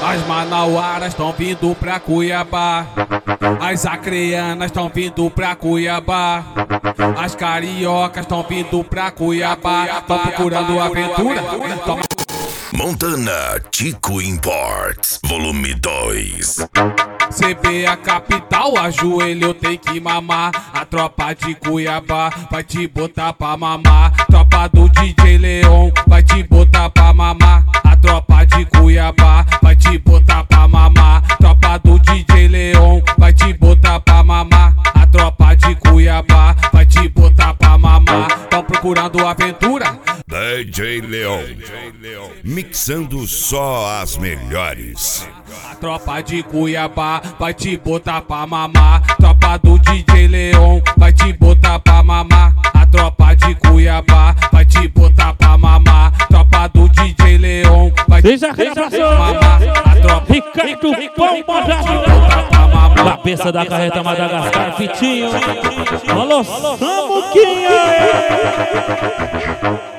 As manauaras estão vindo pra Cuiabá, as acreanas estão vindo pra Cuiabá, as cariocas estão vindo pra Cuiabá, estão procurando aventura. Montana Tico Imports, volume 2. CB a capital, ajoelho tem que mamar. A tropa de Cuiabá vai te botar pra mamar. Tropa do DJ Leon vai te botar pra mamar. A tropa de Cuiabá vai te botar pra mamar. Tropa do DJ Leon vai te botar pra mamar. A tropa de Cuiabá vai te botar pra mamar. Tão procurando aventura? DJ Leon, mixando só as melhores. A tropa de Cuiabá vai te botar pra mamar. Tropa do DJ Leon vai te botar pra mamar. A tropa de Cuiabá vai te botar pra mamar. Tropa do DJ Leon vai te botar pra mamar. A tropa Ricardo Pão cabeça da carreta Madagascar, Vitinho. Alô, Samuquinha!